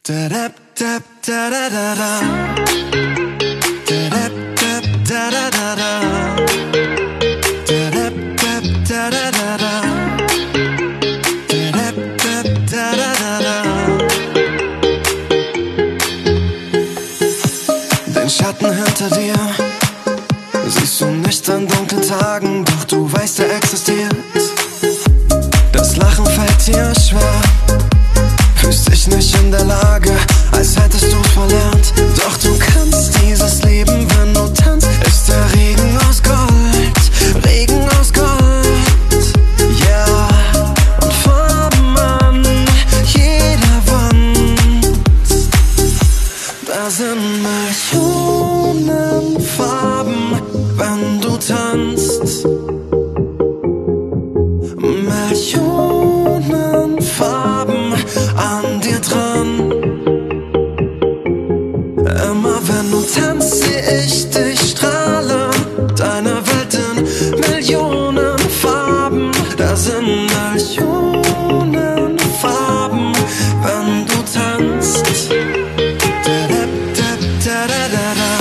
Da da da da da da da. Da da da da da da da. Da da da da da da da. Da da da da da da. Den Schatten hinter dir siehst du nicht an dunklen Tagen, doch du weißt, er existiert. Das Lachen fällt dir schwer, fühlst dich nicht in der Lage, als hättest du's verlernt. Doch du kannst dieses Leben, wenn du tanzt. Ist der Regen aus Gold, Regen aus Gold, ja, yeah. Und Farben an jeder Wand, da sind Millionen Farben, wenn du tanzt. Millionen Farben an dir dran. Immer wenn du tanzt, seh ich dich strahlen. Deine Welt in Millionen Farben. Da sind Millionen Farben, wenn du tanzt. Da da da da da da.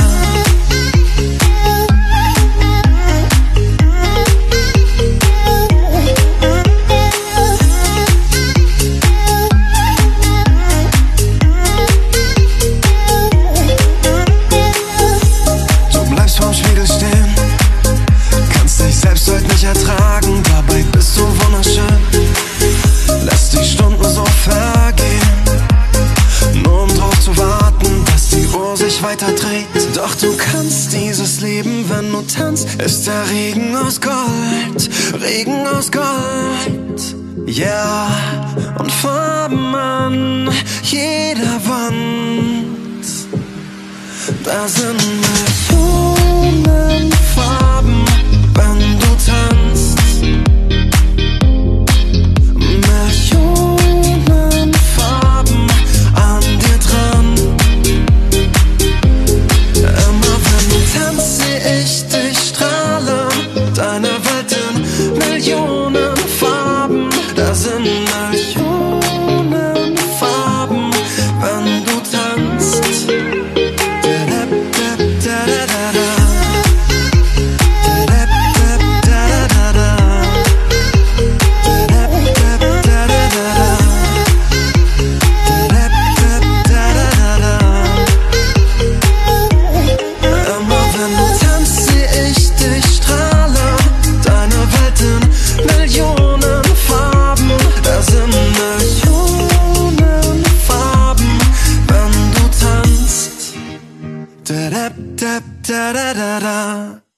Ertragen, dabei bist du wunderschön. Lass die Stunden so vergehen, nur um drauf zu warten, dass die Uhr sich weiter dreht. Doch du kannst dieses Leben, wenn du tanzt. Ist der Regen aus Gold, Regen aus Gold, ja, yeah. Und Farben an jeder Wand, da sind Millionen Farben, wenn du tanzt. Millionen Farben an dir dran. Immer wenn du tanzt, seh ich dich strahlen. Deine Welt in Millionen Farben. Da sind Millionen Farben, wenn du tanzt. Da da da da da da. Da da da da da da.